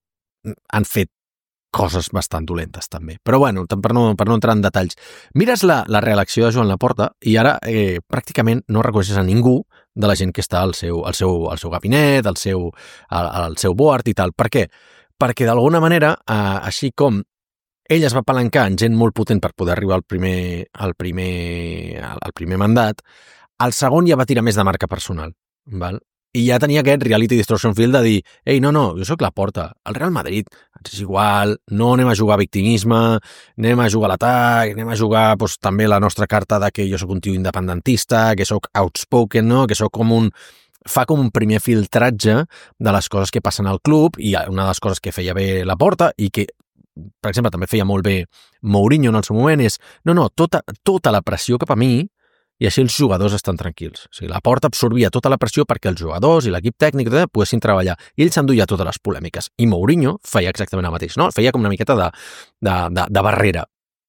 han fet coses bastant dolentes, també. Però, bueno, per no, per no entrar en detalls. Mires la, la reelecció de Joan Laporta i ara eh, pràcticament no reconeixes a ningú de la gent que està al seu, al seu, al seu gabinet, al seu, al, al seu board i tal. Per què? Perquè, d'alguna manera, eh, així com ell es va palancar en gent molt potent per poder arribar al primer, al primer, al primer mandat, el segon ja va tirar més de marca personal, val? I ja tenia aquest reality distortion field de dir ei, no, no, jo sóc Laporta, el Real Madrid ens és igual, no anem a jugar a victimisme, anem a jugar a l'atac, anem a jugar doncs, també la nostra carta de que jo sóc un tio independentista, que sóc outspoken, no? Que sóc com un... fa com un primer filtratge de les coses que passen al club, i una de les coses que feia bé Laporta i que, per exemple, també feia molt bé Mourinho en el seu moment és, no, no, tota, tota la pressió cap a mi, i així els jugadors estan tranquils. O sigui, Laporta absorbia tota la pressió perquè els jugadors i l'equip tècnic poguessin treballar. I ell s'enduia totes les polèmiques. I Mourinho feia exactament el mateix, no? Feia com una miqueta de, de, de, de barrera.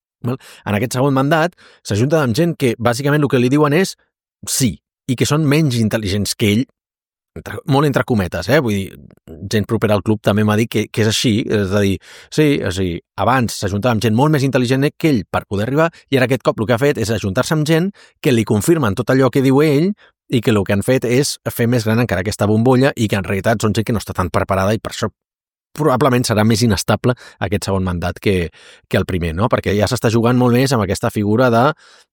En aquest segon mandat s'ajunta amb gent que bàsicament el que li diuen és sí, i que són menys intel·ligents que ell, entre, molt entre cometes, eh? Vull dir, gent propera al club també m'ha dit que, que és així, és a dir, sí, és a dir, abans s'ajuntava amb gent molt més intel·ligent que ell per poder arribar, i ara aquest cop el que ha fet és ajuntar-se amb gent que li confirmen tot allò que diu ell i que el que han fet és fer més gran encara aquesta bombolla i que en realitat són gent que no està tan preparada i per això probablement serà més inestable aquest segon mandat que, que el primer, no? Perquè ja s'està jugant molt més amb aquesta figura de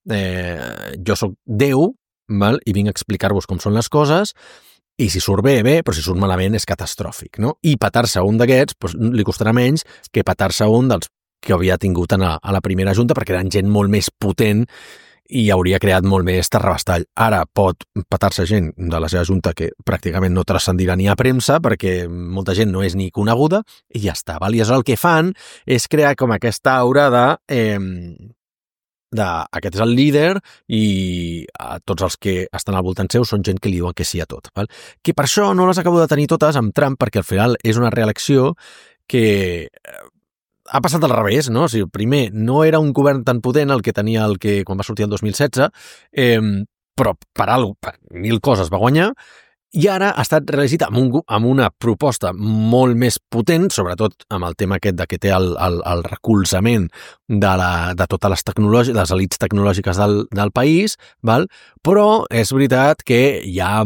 eh, jo sóc Déu, val? I vinc a explicar-vos com són les coses. I si surt bé, bé, però si surt malament és catastròfic, no? I petar-se un d'aquests doncs, li costarà menys que petar-se un dels que havia tingut a la, a la primera junta, perquè eren gent molt més potent i hauria creat molt més terrabastall. Ara pot petar-se gent de la seva junta que pràcticament no transcendirà ni a premsa perquè molta gent no és ni coneguda i ja està. Val? I el que fan és crear com aquesta aura de... Eh, de aquest és el líder i a tots els que estan al voltant seu són gent que li diuen que sí a tot. Val? Que per això no les acabo de tenir totes amb Trump, perquè al final és una reelecció que ha passat al revés, no? O sigui, primer, no era un govern tan potent el que tenia el que quan va sortir el dos mil setze, eh, però per, algo, per mil coses va guanyar, I ara ha estat reelegit amb, un, amb una proposta molt més potent, sobretot amb el tema aquest de que té el, el, el recolzament de, la, de totes les, tecnologi- les elites tecnològiques del, del país, val? Però és veritat que hi ha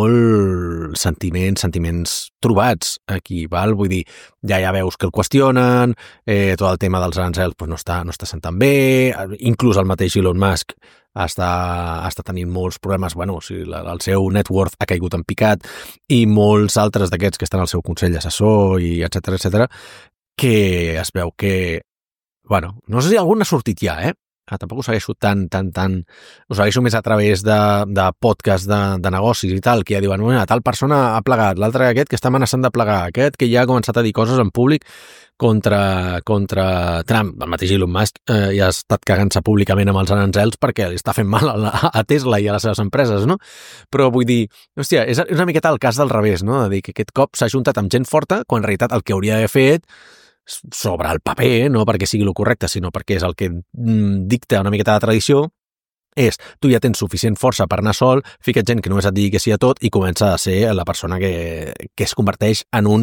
molt sentiments, sentiments trobats aquí, val? Vull dir, ja ja veus que el qüestionen, eh, tot el tema dels aranzels pues, no, està, no està sent tan bé, inclús el mateix Elon Musk està, està tenint molts problemes, bueno, o sigui, el seu net worth ha caigut en picat i molts altres d'aquests que estan al seu consell assessor i etcètera etcètera, que es veu que, bueno, no sé si algun ha sortit ja, eh? Ah, tampoc ho segueixo tan, tan, tan... Ho segueixo més a través de, de podcast de, de negocis i tal, que ja diuen, bueno, tal persona ha plegat, l'altre aquest que està amenaçant de plegar, aquest que ja ha començat a dir coses en públic contra, contra Trump. El mateix Elon Musk eh, ja ha estat cagant-se públicament amb els aranzels perquè li està fent mal a, la, a Tesla i a les seves empreses, no? Però vull dir, hòstia, és una miqueta el cas del revés, no? De dir que aquest cop s'ha juntat amb gent forta, quan en realitat el que hauria d'haver fet sobre el paper, no perquè sigui el correcte, sinó perquè és el que dicta una miqueta de tradició, és, tu ja tens suficient força per anar sol, fica't gent que només et digui que sí a tot i comença a ser la persona que, que es converteix en un,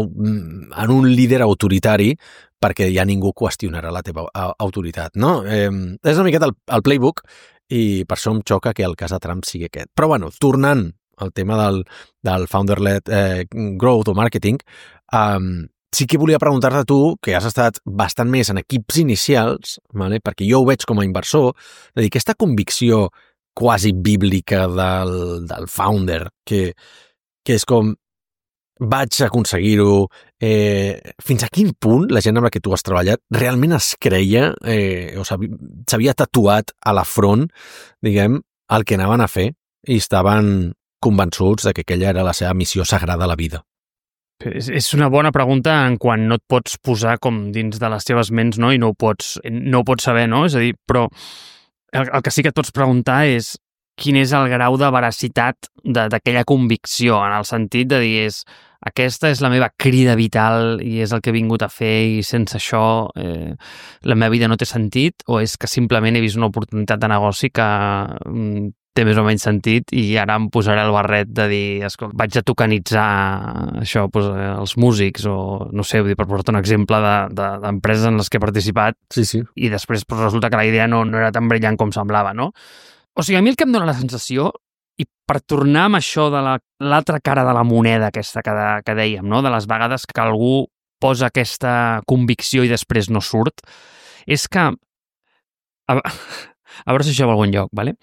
en un líder autoritari perquè ja ningú qüestionarà la teva autoritat, no? Eh, és una miqueta el, el playbook i per això em xoca que el cas de Trump sigui aquest. Però bueno, tornant al tema del, del founder-led eh, growth o marketing, eh, sí que volia preguntar-te tu, que has estat bastant més en equips inicials, vale? Perquè jo ho veig com a inversor, de dir, aquesta convicció quasi bíblica del, del founder, que, que és com, vaig aconseguir-ho, eh, fins a quin punt la gent amb la que tu has treballat realment es creia, eh, o s'havia tatuat a la front, diguem, el que anaven a fer i estaven convençuts de que aquella era la seva missió sagrada a la vida. És, és una bona pregunta en quan no et pots posar com dins de les teves ments, no? I no ho pots, no ho pots saber, no? És a dir, però el, el que sí que et pots preguntar és quin és el grau de veracitat d'aquella convicció, en el sentit de dir, és, aquesta és la meva crida vital i és el que he vingut a fer i sense això eh, la meva vida no té sentit, o és que simplement he vist una oportunitat de negoci que mm, té més o menys sentit i ara em posaré el barret de dir, escolta, vaig a tokenitzar això, doncs, els músics o no sé, per portar un exemple d'empreses de, de, en les que he participat sí, sí. I després doncs, resulta que la idea no, no era tan brillant com semblava, no? O sigui, a mi el que em dóna la sensació, i per tornar amb això de l'altra la, cara de la moneda aquesta que, de, que dèiem, no? De les vegades que algú posa aquesta convicció i després no surt, és que a, a veure si això va a algun lloc, ¿vale?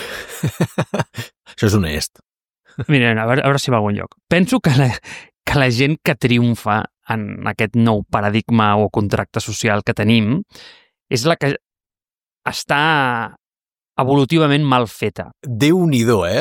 Això és honest. Mira, a veure, a veure si va a algun lloc. Penso que la, que la gent que triomfa en aquest nou paradigma o contracte social que tenim és la que està evolutivament mal feta. Déu-n'hi-do, eh?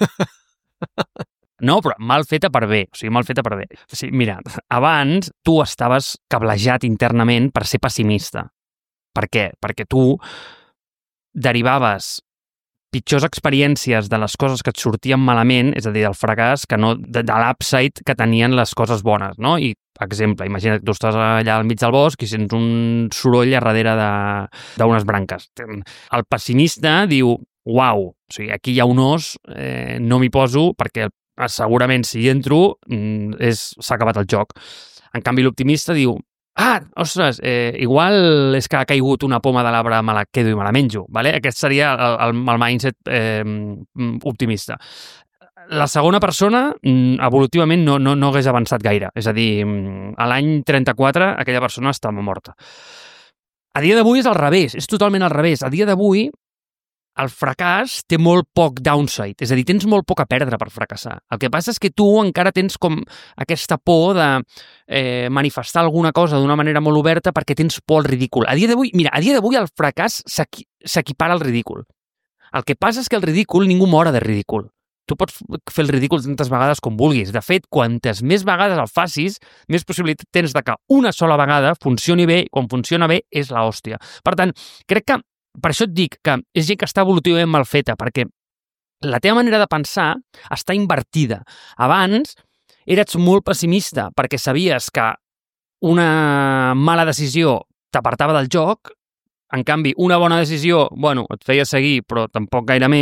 No, però mal feta per bé, o sigui, mal feta per bé. O sigui, mira, abans tu estaves cablejat internament per ser pessimista. Per què? Perquè tu derivaves pitjors experiències de les coses que et sortien malament, és a dir, del fracàs, que no de, de l'upside que tenien les coses bones, no? I, exemple, imagina't que tu estàs allà al mig del bosc i sents un soroll a darrere d'unes branques. El pessimista diu, uau, o sigui, aquí hi ha un os, eh, no m'hi poso perquè segurament si hi entro és, s'ha acabat el joc. En canvi, l'optimista diu, ah, ostres, eh, igual és que ha caigut una poma de l'arbre, me la quedo i me la menjo, ¿vale? Aquest seria el, el, el mindset eh, optimista. La segona persona, evolutivament, no, no, no hagués avançat gaire. És a dir, a l'any trenta-quatre aquella persona estava morta. A dia d'avui és al revés, és totalment al revés. A dia d'avui el fracàs té molt poc downside, és a dir, tens molt poc a perdre per fracassar. El que passa és que tu encara tens com aquesta por de eh, manifestar alguna cosa d'una manera molt oberta perquè tens por al ridícul. A dia d'avui, mira, a dia d'avui el fracàs s'equipara al ridícul. El que passa és que el ridícul ningú mora de ridícul. Tu pots fer el ridícul tantes vegades com vulguis. De fet, quantes més vegades el facis, més possibilitat tens de que una sola vegada funcioni bé, i quan funciona bé és l'hòstia. Per tant, crec que per això et dic que és gent que està evolutivament mal feta, perquè la teva manera de pensar està invertida. Abans eres molt pessimista perquè sabies que una mala decisió t'apartava del joc, en canvi, una bona decisió, bueno, et feia seguir, però tampoc gaire més,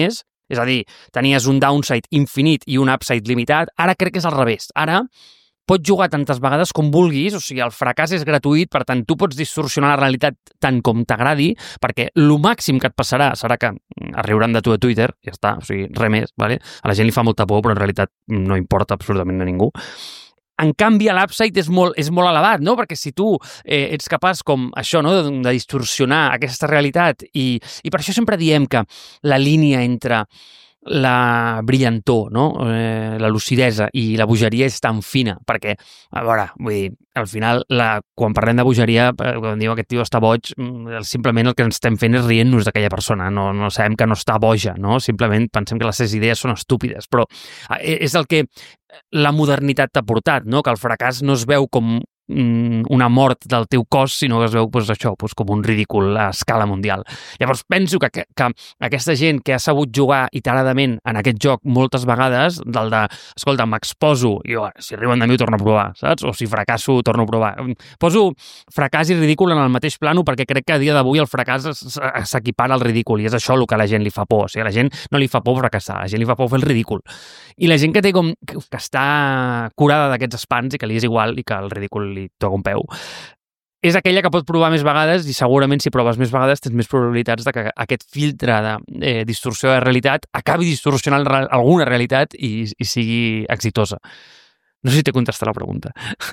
És a dir, tenies un downside infinit i un upside limitat. Ara crec que és al revés. Ara pots jugar tantes vegades com vulguis, o sigui, el fracàs és gratuït, per tant, tu pots distorsionar la realitat tant com t'agradi, perquè el màxim que et passarà serà que es riuran de tu a Twitter, ja està, o sigui, res més, vale? A la gent li fa molta por, però en realitat no importa absolutament a ningú. En canvi, l'upside és molt, és molt elevat, no? Perquè si tu eh, ets capaç com això, no? de, de distorsionar aquesta realitat, i, i per això sempre diem que la línia entre la brillantor, no? eh, la lucidesa i la bogeria és tan fina, perquè, a veure, vull dir, al final, la, quan parlem de bogeria, quan diu aquest tio està boig, simplement el que ens estem fent és rient-nos d'aquella persona, no, no sabem que no està boja, no? Simplement pensem que les seves idees són estúpides, però és el que la modernitat t'ha portat, no? Que el fracàs no es veu com una mort del teu cos, sinó que es veu doncs, això, doncs, com un ridícul a escala mundial. Llavors penso que, que, que aquesta gent que ha sabut jugar iteradament en aquest joc moltes vegades, del de, escolta, m'exposo, i oh, si arriben de mi ho torno a provar, saps? O si fracasso ho torno a provar. Poso fracàs i ridícul en el mateix plano perquè crec que a dia d'avui el fracàs s'equipara al ridícul, i és això el que a la gent li fa por. O sigui, a la gent no li fa por fracassar, a la gent li fa por fer el ridícul. I la gent que té com que està curada d'aquests espants i que li és igual i que el ridícul li toca un peu, és aquella que pot provar més vegades, i segurament si proves més vegades tens més probabilitats de que aquest filtre de eh, distorsió de realitat acabi distorsionant alguna realitat i, i sigui exitosa. No sé si t'he contestat la pregunta.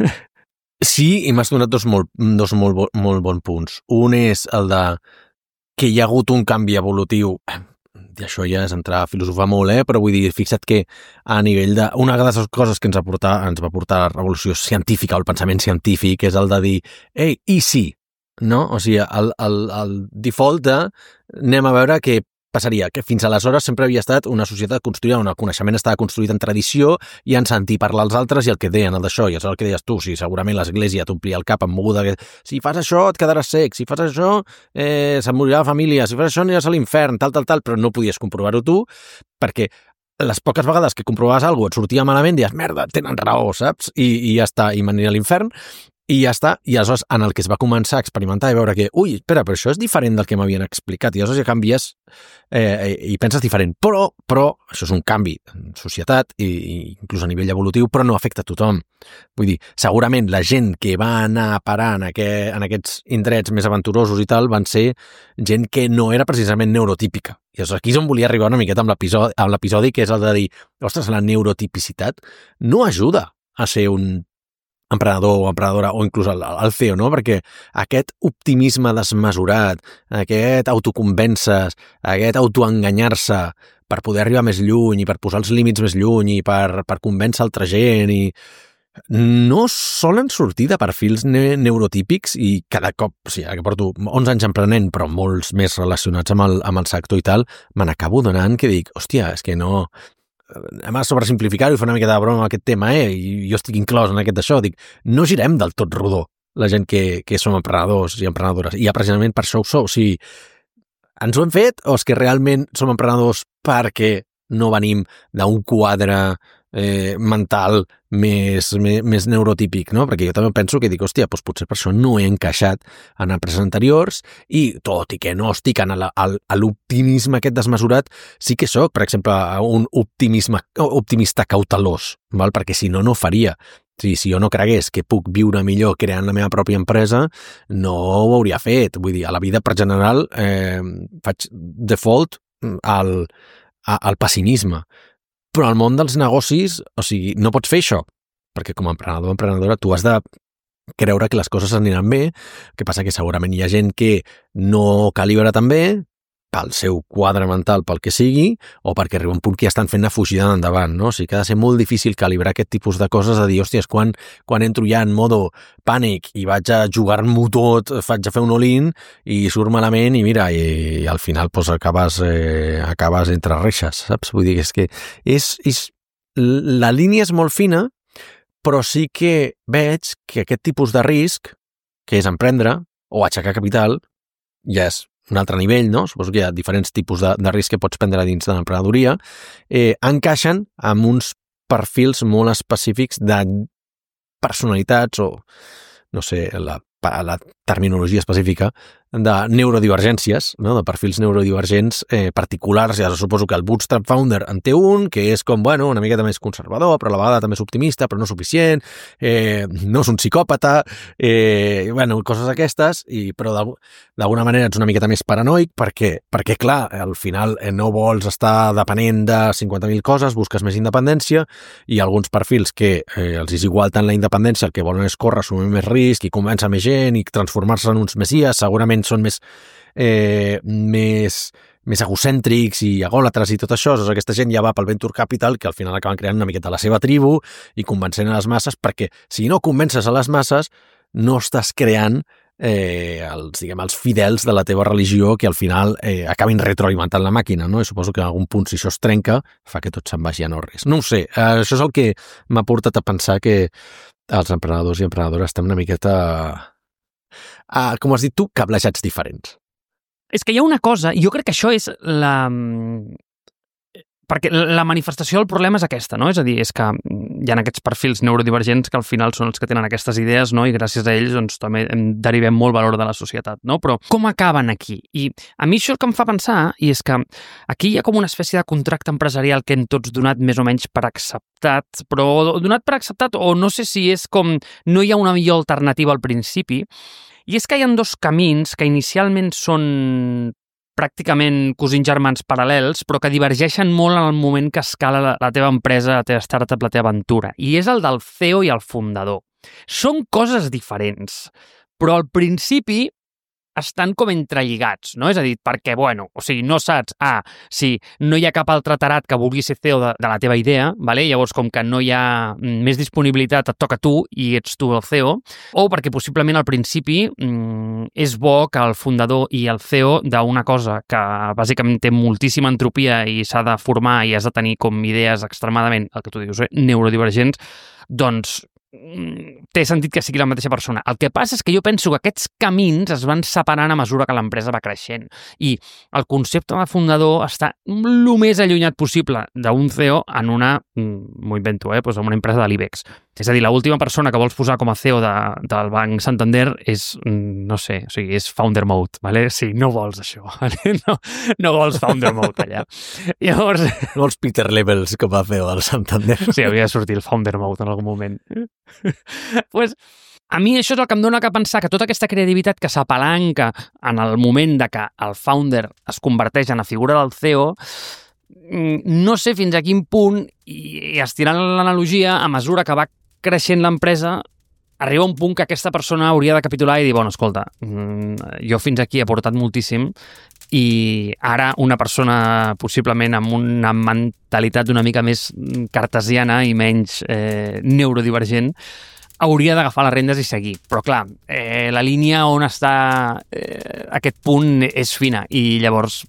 Sí, i m'has donat dos molt, dos molt, molt bons punts. Un és el de que hi ha hagut un canvi evolutiu, i això ja és entrar a filosofar molt, eh? Però vull dir, fixa't que a nivell de... Una de les coses que ens va portar, ens va portar la revolució científica o el pensament científic és el de dir, ei, i sí, no? O sigui, el, el, el default de anem a veure què passaria, que fins aleshores sempre havia estat una societat construïda on el coneixement estava construït en tradició i en sentir parlar als altres i el que deien el d'això, i és el que deies tu, si segurament l'església t'omplia el cap amb moguda que si fas això et quedaràs sec, si fas això eh, se't morirà la família, si fas això aniràs a l'infern, tal, tal, tal, però no podies comprovar-ho tu perquè les poques vegades que comprovaves alguna cosa et sortia malament, dius, merda, tenen raó, saps? I, i ja està, i m'aniré a l'infern. I ja està, i aleshores en el que es va començar a experimentar i veure que, ui, espera, però això és diferent del que m'havien explicat, i aleshores ja canvies eh, i penses diferent, però, però això és un canvi en societat i, i inclús a nivell evolutiu, però no afecta a tothom. Vull dir, segurament la gent que va anar a parar en, aquest, en aquests indrets més aventurosos i tal van ser gent que no era precisament neurotípica. I aleshores aquí és on volia arribar una miqueta amb l'episodi, que és el de dir, ostres, la neurotipicitat no ajuda a ser un emprenedor o emprenedora, o inclús el, el C E O, no? Perquè aquest optimisme desmesurat, aquest autoconvèncer, aquest autoenganyar-se per poder arribar més lluny i per posar els límits més lluny i per, per convèncer altra gent, i no solen sortir de perfils ne neurotípics, i cada cop, o sigui, que porto onze anys emprenent, però molts més relacionats amb el, amb el sector i tal, me n'acabo donant que dic, hòstia, és que no... Anem a sobresimplificar-ho i fer una miqueta de broma amb aquest tema, eh? I jo estic inclòs en aquest d'això. Dic, no girem del tot rodó la gent que, que som emprenedors i emprenedores. I ja precisament per això ho sou. O sigui, ens ho hem fet o és que realment som emprenedors perquè no venim d'un quadre eh, mental més, més, més neurotípic, no? Perquè jo també penso que dic, hòstia, doncs potser per això no he encaixat en empreses anteriors, i tot i que no estic en l'optimisme aquest desmesurat, sí que sóc, per exemple, un optimisme, optimista cautelós, val? Perquè si no, no faria. Si, si jo no cregués que puc viure millor creant la meva pròpia empresa, no ho hauria fet. Vull dir, a la vida, per general, eh, faig default al, al pessimisme. Però al món dels negocis, o sigui, no pots fer això, perquè com a emprenedor o emprenedora tu has de creure que les coses aniran bé, que passa que segurament hi ha gent que no calibra tan bé, pel seu quadre mental, pel que sigui, o perquè arriba un punt que ja estan fent una fugida endavant, no? O sigui que ha de ser molt difícil calibrar aquest tipus de coses, de dir, hòsties, quan, quan entro ja en modo pànic i vaig a jugar-m'ho tot, faig a fer un all-in i surt malament i mira, i, i al final pues, acabes, eh, acabes entre reixes, saps? Vull dir, és que és, és, la línia és molt fina, però sí que veig que aquest tipus de risc, que és emprendre o aixecar capital, ja és un altre nivell, no? Suposo que hi ha diferents tipus de, de risc que pots prendre dins de l'emprenedoria, eh, encaixen amb uns perfils molt específics de personalitats o, no sé, la, la terminologia específica, de neurodivergències, no? De perfils neurodivergents eh, particulars. Ja suposo que el Bootstrap Founder en té un, que és com, bueno, una miqueta més conservador, però a la vegada també és optimista, però no suficient, eh, no és un psicòpata, eh, bueno, coses aquestes, i, però d'alguna manera ets una miqueta més paranoic, perquè, perquè clar, al final eh, no vols estar depenent de cinquanta mil coses, busques més independència, i alguns perfils que eh, els és igual tant la independència, el que volen és córrer, assumir més risc i convèncer més gent i transformar-se en uns messies, segurament són més, eh, més, més egocèntrics i egòlatres i tot això. Doncs aquesta gent ja va pel Venture Capital, que al final acaben creant una miqueta la seva tribu i convencent a les masses, perquè si no convences a les masses no estàs creant eh, els, diguem, els fidels de la teva religió que al final eh, acabin retroalimentant la màquina, no? I suposo que en algun punt, si això es trenca, fa que tot se'n vagi a no res. No ho sé, eh, això és el que m'ha portat a pensar que els emprenedors i emprenedores estem una miqueta, uh, com has dit tu, cablejats diferents. És que hi ha una cosa, i jo crec que això és la... Perquè la manifestació del problema és aquesta, no? És a dir, és que hi ha aquests perfils neurodivergents que al final són els que tenen aquestes idees, no? I gràcies a ells doncs, també derivem molt valor de la societat, no? Però com acaben aquí? I a mi això el que em fa pensar, i és que aquí hi ha com una espècie de contracte empresarial que hem tots donat més o menys per acceptat, però donat per acceptat, o no sé si és com no hi ha una millor alternativa al principi, i és que hi ha dos camins que inicialment són pràcticament cosins germans paral·lels, però que divergeixen molt en el moment que escala la, la teva empresa, la teva startup, la teva aventura. I és el del C E O i el fundador. Són coses diferents, però al principi estan com entrelligats, no? És a dir, perquè, bueno, o sigui, no saps, ah, si no hi ha cap altre tarat que vulgui ser C E O de, de la teva idea, vale? Llavors, com que no hi ha més disponibilitat, et toca tu i ets tu el C E O, o perquè possiblement al principi mm, és bo que el fundador i el C E O d'una cosa que bàsicament té moltíssima entropia i s'ha de formar i has de tenir com idees extremadament, el que tu dius, eh, neurodivergents, doncs té sentit que sigui la mateixa persona. El que passa és que jo penso que aquests camins es van separant a mesura que l'empresa va creixent i el concepte de fundador està el més allunyat possible d'un C E O en una, m'ho invento, eh, doncs en una empresa de l'I B E X. És a dir, l'última persona que vols posar com a C E O de, del Banc Santander és, no sé, o sigui, és founder mode, ¿vale? Sí, no vols això, ¿vale? No, no vols founder mode allà. Llavors... No vols Peter Levels com a C E O del Santander. Sí, havia de sortir el founder mode en algun moment. Pues, a mi això és el que em dona que pensar que tota aquesta creativitat que s'apalanca en el moment de que el founder es converteix en la figura del C E O, no sé fins a quin punt, i estirant l'analogia, a mesura que va creixent l'empresa, arriba un punt que aquesta persona hauria de capitular i dir, bueno, escolta, jo fins aquí he aportat moltíssim i ara una persona possiblement amb una mentalitat una mica més cartesiana i menys eh, neurodivergent hauria d'agafar les rendes i seguir. Però clar, eh, la línia on està eh, aquest punt és fina i llavors...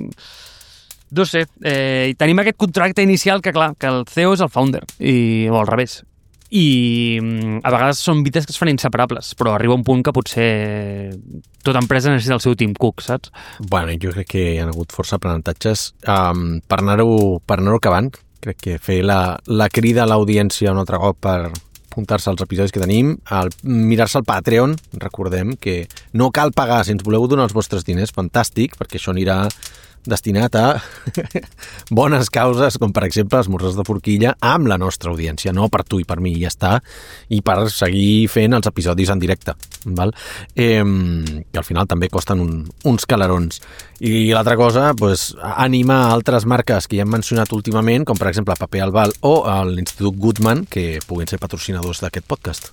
No sé, eh, tenim aquest contracte inicial que, clar, que el C E O és el founder, i, o al revés. I a vegades són vides que es fan inseparables, però arriba un punt que potser tota empresa necessita el seu Tim Cook, saps? Bueno, jo crec que hi ha hagut força aprenentatges. Um, per anar-ho per anar-ho acabant, crec que fer la, la crida a l'audiència un altre cop per apuntar-se als episodis que tenim, al mirar-se al Patreon, recordem que no cal pagar, si ens voleu donar els vostres diners, fantàstic, perquè això anirà destinat a bones causes, com per exemple esmorzars de forquilla amb la nostra audiència, no per tu i per mi, ja està, i per seguir fent els episodis en directe, val? Eh, que al final també costen un, uns calarons. I l'altra cosa, pues, animar altres marques que ja hem mencionat últimament, com per exemple Paper Albal o l'Institut Goodman, que puguin ser patrocinadors d'aquest podcast.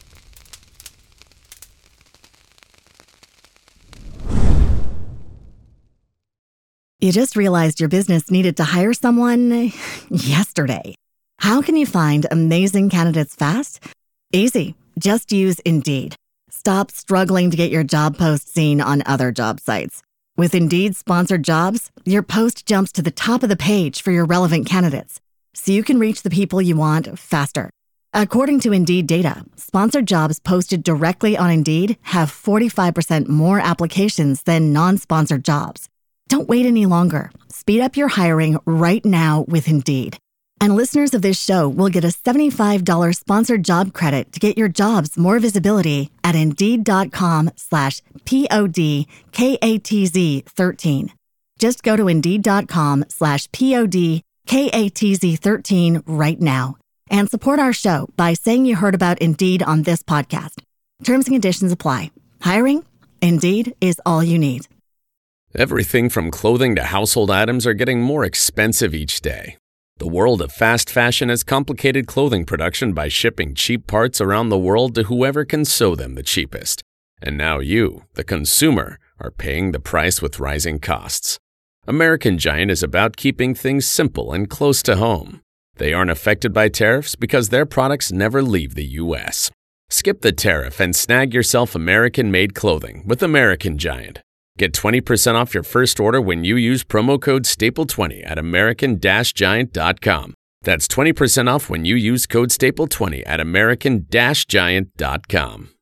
You just realized your business needed to hire someone yesterday. How can you find amazing candidates fast? Easy. Just use Indeed. Stop struggling to get your job post seen on other job sites. With Indeed sponsored jobs, your post jumps to the top of the page for your relevant candidates, so you can reach the people you want faster. According to Indeed data, sponsored jobs posted directly on Indeed have forty-five percent more applications than non-sponsored jobs. Don't wait any longer. Speed up your hiring right now with Indeed. And listeners of this show will get a seventy-five dollars sponsored job credit to get your jobs more visibility at Indeed.com slash P-O-D-K-A-T-Z 13. Just go to Indeed.com slash P-O-D-K-A-T-Z 13 right now and support our show by saying you heard about Indeed on this podcast. Terms and conditions apply. Hiring? Indeed is all you need. Everything from clothing to household items are getting more expensive each day. The world of fast fashion has complicated clothing production by shipping cheap parts around the world to whoever can sew them the cheapest. And now you, the consumer, are paying the price with rising costs. American Giant is about keeping things simple and close to home. They aren't affected by tariffs because their products never leave the U S. Skip the tariff and snag yourself American-made clothing with American Giant. Get twenty percent off your first order when you use promo code staple twenty at American Giant dot com. That's twenty percent off when you use code staple twenty at American Giant dot com.